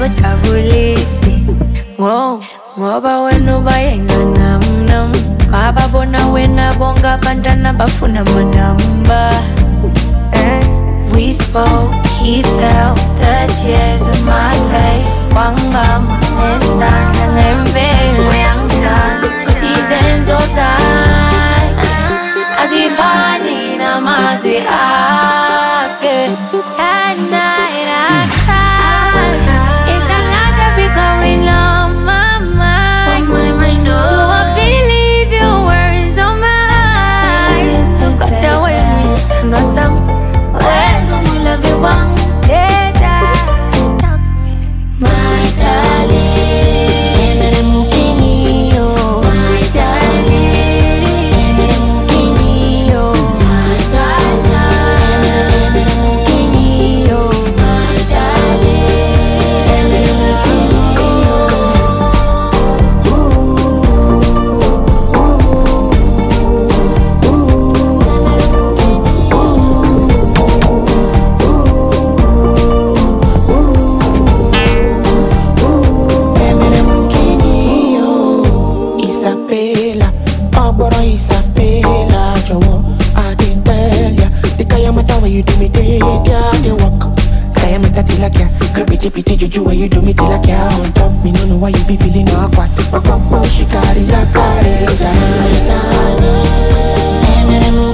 kujabulisi. Ngoba wena ubayenza nam mababona wena bonga abantwana bafuna amanamba. We spoke, he felt the tears on my face. Wangama nesandla nemvelo uyangithanda, kodwa izenzo zakhe azifani namazwi akhe. At night I cry, it's another big going on my mind. Do I believe your words on mine? Kodwa wena uthandwa sami, wena umulabi wangu. Talk to me, my darling. My darling. My Isabella, Abora Isabella, Joe, I didn't tell ya. The Kayamata where you do me day, yeah, they walk. Kayamata tilakya, creepy pity juju where you do me tilakya. On top, me no know why you be feeling awkward. But shikari la kare,